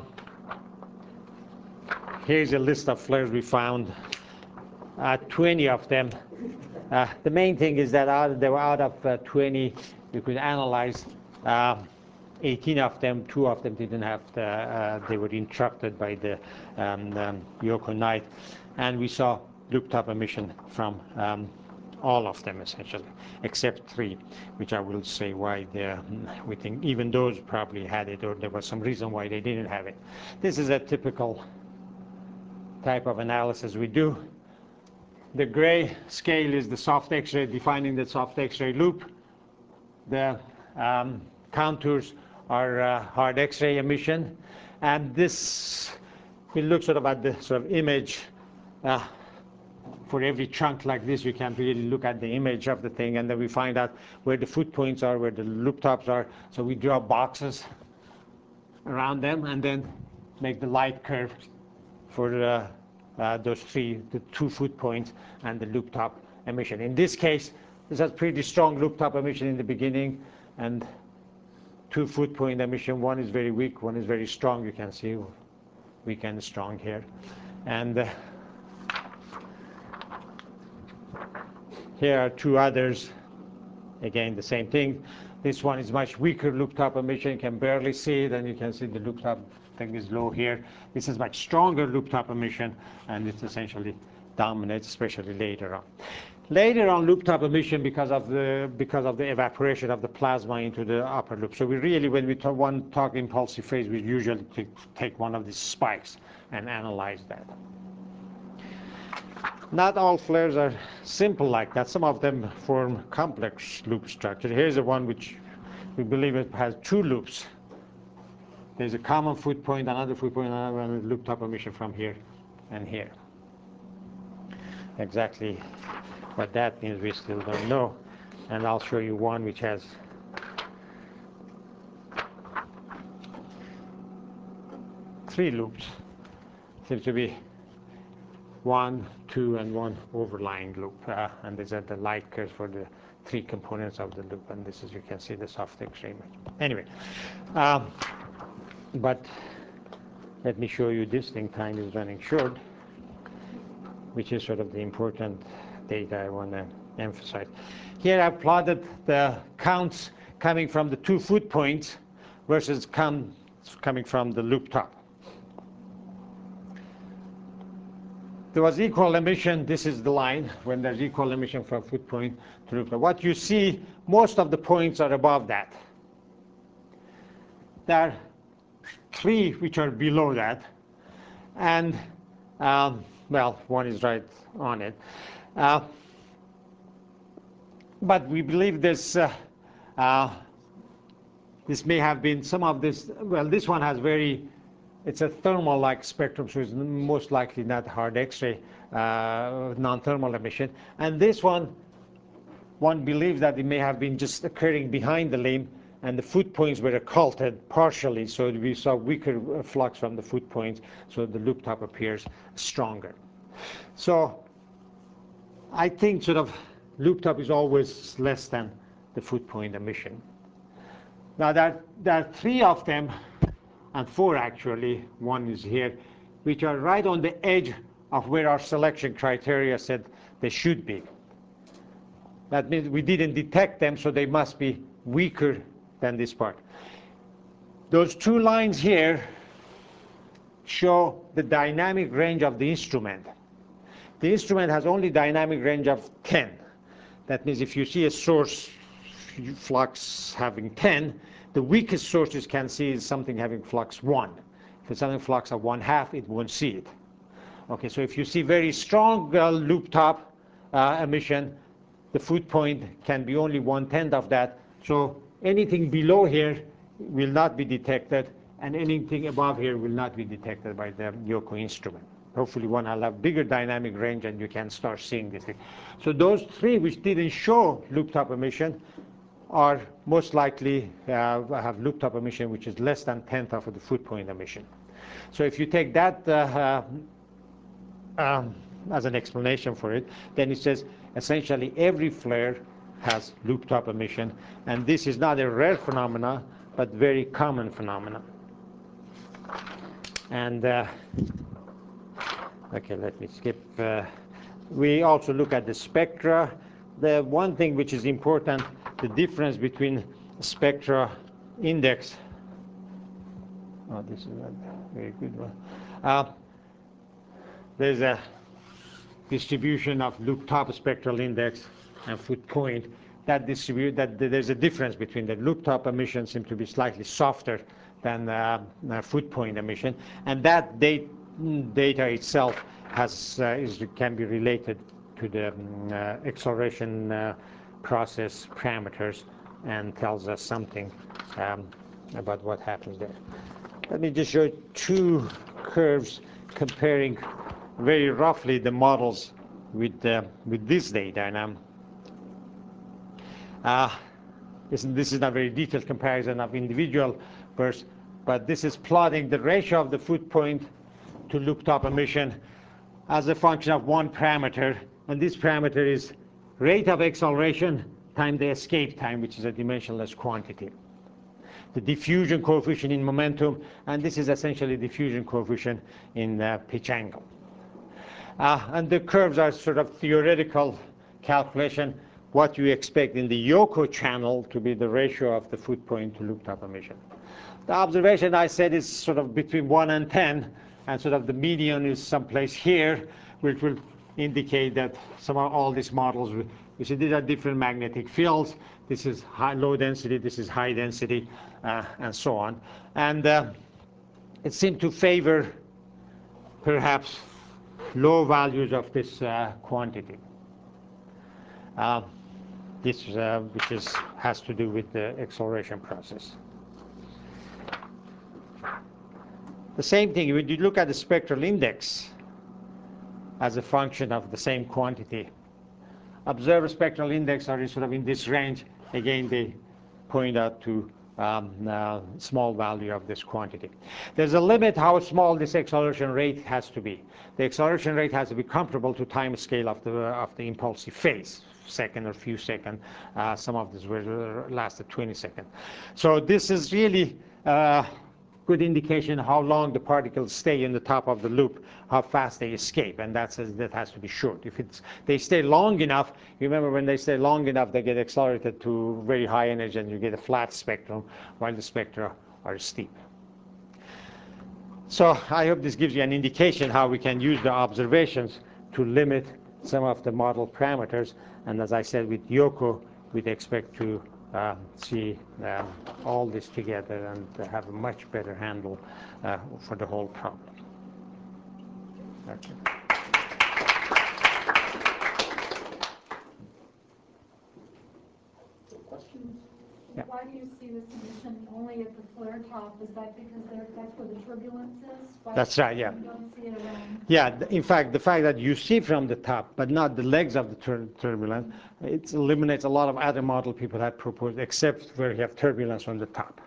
here's a list of flares we found, uh, twenty of them. Uh, the main thing is that out, there were out of uh, twenty you could analyze, uh, eighteen of them, two of them didn't have the, uh, they were interrupted by the um, um, Yohkoh night, and we saw loop top emission from um, all of them essentially, except three, which I will say why we think even those probably had it, or there was some reason why they didn't have it. This is a typical type of analysis we do. the gray scale is the soft X-ray, defining the soft X-ray loop. The um, contours are uh, hard X-ray emission. And this, we look sort of at the sort of image. Uh, for every chunk like this, you can really look at the image of the thing, and then we find out where the foot points are, where the loop tops are. So we draw boxes around them, and then make the light curve for uh, uh, those three, the two foot points and the loop top emission. In this case, this has pretty strong loop top emission in the beginning, and two foot point emission. One is very weak, one is very strong. You can see weak and strong here. And uh, here are two others. Again, the same thing. This one is much weaker loop top emission. You can barely see it, and you can see the loop top thing is low here. This is much stronger loop top emission, and it essentially dominates, especially later on. Later on, loop top emission because of the because of the evaporation of the plasma into the upper loop. So we really, when we talk one talk impulsive phase, we usually take, take one of these spikes and analyze that. Not all flares are simple like that. Some of them form complex loop structure. Here's the one which we believe it has two loops. There's a common foot point, another foot point, another one, loop top emission from here and here. Exactly what that means, we still don't know. And I'll show you one which has three loops. Seems to be one, two, and one overlying loop. Uh, and these are the light curves for the three components of the loop. And this is, you can see the soft X-ray image. Anyway, um, but let me show you this thing. Time is running short, which is sort of the important data I want to emphasize. Here I've plotted the counts coming from the two foot points versus counts coming from the loop top. There was equal emission. This is the line when there's equal emission from foot point to loop top. What you see, most of the points are above that. There are three which are below that, and um, well, one is right on it. Uh, but we believe this uh, uh, this may have been some of this. Well, this one has very, it's a thermal-like spectrum, so it's most likely not hard X-ray, uh, non-thermal emission. And this one, one believes that it may have been just occurring behind the limb, and the foot points were occulted partially, so we saw weaker flux from the foot points, so the loop top appears stronger. So I think sort of loop top is always less than the foot point emission. Now there, there are three of them, and four actually, one is here, which are right on the edge of where our selection criteria said they should be. That means we didn't detect them, so they must be weaker than this part. Those two lines here show the dynamic range of the instrument. The instrument has only dynamic range of ten. That means if you see a source flux having ten, the weakest sources can see is something having flux one. If it's something flux of one half, it won't see it. Okay, so if you see very strong uh, loop top uh, emission, the foot point can be only one tenth of that. So anything below here will not be detected, and anything above here will not be detected by the Yoko instrument. Hopefully one will have bigger dynamic range, and you can start seeing this thing. So those three which didn't show loop top emission are most likely uh, have loop top emission which is less than tenth of the foot point emission. So if you take that uh, uh, um, as an explanation for it, then it says essentially every flare has loop top emission, and this is not a rare phenomena, but very common phenomena. And uh, okay, let me skip. Uh, we also look at the spectra. The one thing which is important, the difference between spectra index. Oh, this is a very good one. Uh, there's a distribution of loop top spectral index and foot point. That distribute that there's a difference between the loop top emission seem to be slightly softer than uh, uh, foot point emission, and that date, data itself has uh, is can be related to the um, uh, acceleration uh, process parameters and tells us something um, about what happens there. Let me just show two curves comparing very roughly the models with uh, with this data. And um, uh, this, this is not a very detailed comparison of individual bursts, but this is plotting the ratio of the foot point to loop top emission as a function of one parameter, and this parameter is rate of acceleration times the escape time, which is a dimensionless quantity. The diffusion coefficient in momentum, and this is essentially diffusion coefficient in uh, pitch angle. Uh, and the curves are sort of theoretical calculation, what you expect in the Yoko channel to be the ratio of the foot point to loop top emission. The observation I said is sort of between one and ten, and sort of the median is someplace here, which will indicate that some of all these models, you see these are different magnetic fields. This is high, low density, this is high density, uh, and so on. And uh, it seemed to favor perhaps low values of this uh, quantity. Uh, this, uh, which is, has to do with the acceleration process. The same thing, when you look at the spectral index as a function of the same quantity, observer spectral index are sort of in this range. Again, they point out to um, uh, small value of this quantity. There's a limit how small this acceleration rate has to be. The acceleration rate has to be comparable to time scale of the, of the impulsive phase, second or few seconds. Uh, some of this will last at twenty seconds. So this is really uh, good indication how long the particles stay in the top of the loop, how fast they escape, and that's, that has to be short. If it's, they stay long enough, remember when they stay long enough, they get accelerated to very high energy and you get a flat spectrum, while the spectra are steep. So I hope this gives you an indication how we can use the observations to limit some of the model parameters, and as I said with Yoko, we'd expect to Uh, see um, all this together and uh, have a much better handle uh, for the whole problem. Okay.
Questions?
Yeah.
Why do you see this emission only at the flare top? Is that because there, that's where the turbulence is? Why
That's right, yeah.
You don't see it around?
Yeah, in fact, the fact that you see from the top, but not the legs of the tur turbulence, it eliminates a lot of other model people had proposed, except where you have turbulence on the top.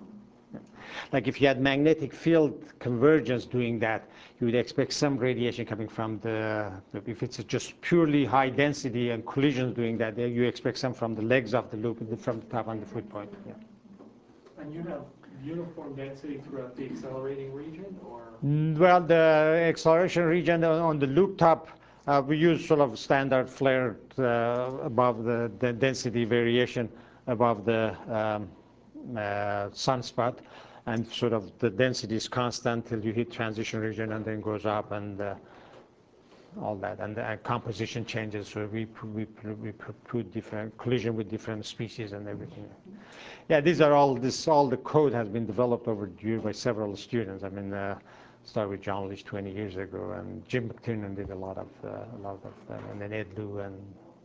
Like if you had magnetic field convergence doing that, you would expect some radiation coming from the, if it's just purely high density and collisions doing that, you expect some from the legs of the loop, from the top on the foot point. Yeah.
And you have uniform density throughout the accelerating region, or?
Well, the acceleration region on the loop top, uh, we use sort of standard flare uh, above the, the density variation above the um, uh, sunspot. And sort of the density is constant till you hit transition region and then goes up and uh, all that. And the uh, composition changes, so we, we, we put different collision with different species and everything. Yeah, these are all, this, all the code has been developed over the year by several students. I mean, uh, started with John Leach twenty years ago, and Jim McTiernan did a lot of, uh, a lot of them, and then Ed Lu and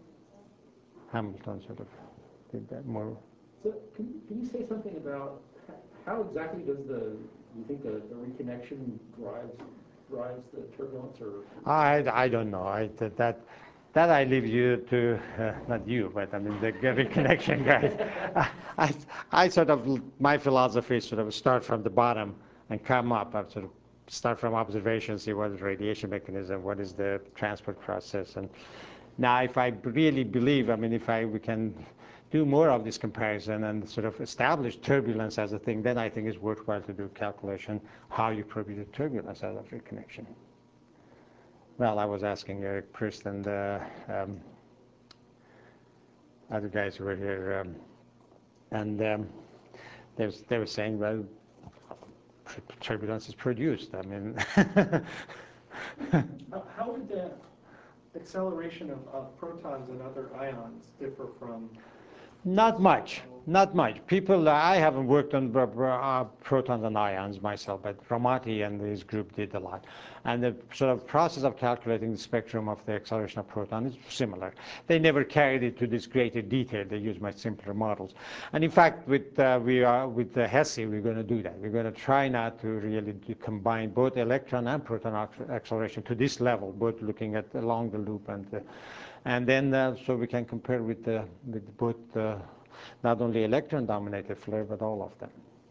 Hamilton sort of did that more.
So can, can you say something about how exactly does the, you think the, the reconnection drives drives the turbulence, or?
I, I don't know. I, that, that I leave you to, uh, not you, but I mean the reconnection guys. I, I, I sort of, my philosophy is sort of start from the bottom and come up. I sort of start from observation, see what is the radiation mechanism, what is the transport process. And now if I really believe, I mean, if I, we can do more of this comparison and sort of establish turbulence as a thing, then I think it's worthwhile to do calculation how you produce turbulence out of reconnection. Well, I was asking Eric Prist and uh, um, other guys who were here, um, and um, they, was, they were saying, well, turbulence is produced. I mean,
How, how would the acceleration of, of protons and other ions differ from
Not much, not much. People, uh, I haven't worked on br- br- uh, protons and ions myself, but Ramati and his group did a lot. And the sort of process of calculating the spectrum of the acceleration of proton is similar. They never carried it to this greater detail. They used much simpler models. And in fact, with uh, we are with the HESI, we're going to do that. We're going to try not to really do combine both electron and proton acceleration to this level, both looking at along the loop and. Uh, And then, uh, so we can compare with, uh, with both uh, not only electron-dominated flare, but all of them.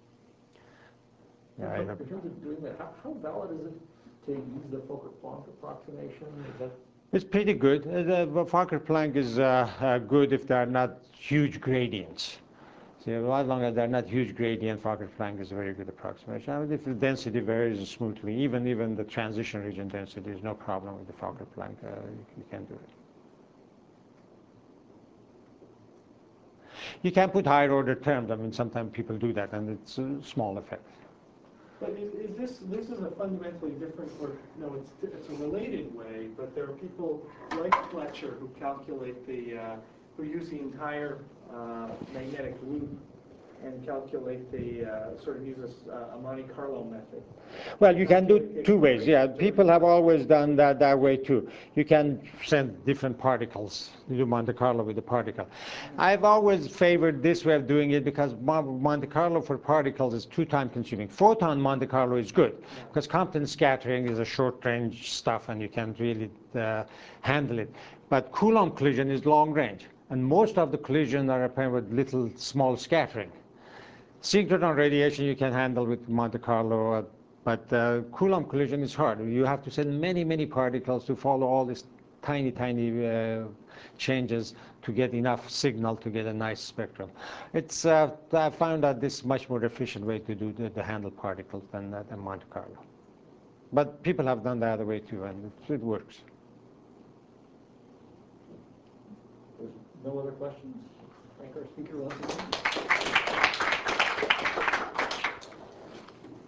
In
Yeah, I
terms
have-
in terms of doing that, how, how valid is it to use the Fokker-Planck approximation? Is that
It's pretty good. Uh, The Fokker-Planck is uh, uh, good if there are not huge gradients. So as long as they're not huge gradient, Fokker-Planck is a very good approximation. I mean, if the density varies smoothly, even even the transition region density, is no problem with the Fokker-Planck. Uh, you, you can do it. You can put higher order terms. I mean, sometimes people do that, and it's a small effect.
But is, is this, this is a fundamentally different, or, no, it's, it's a related way, but there are people like Fletcher who calculate the, uh, who use the entire uh, magnetic loop and calculate the, uh, sort of use a, a Monte Carlo method.
Well, you can do two ways. Yeah, people have always done that that way too. You can send different particles. You do Monte Carlo with the particle. I've always favored this way of doing it because Monte Carlo for particles is too time consuming. Photon Monte Carlo is good because Compton scattering is a short range stuff and you can really uh, handle it. But Coulomb collision is long range. And most of the collisions are apparent with little small scattering. Synchrotron radiation you can handle with Monte Carlo, uh, but uh, Coulomb collision is hard. You have to send many, many particles to follow all these tiny, tiny uh, changes to get enough signal to get a nice spectrum. It's, uh, I found that this is much more efficient way to do the, the handle particles than, uh, than Monte Carlo. But people have done the other way too, and it, it works.
there's no other questions? Thank our speaker once again.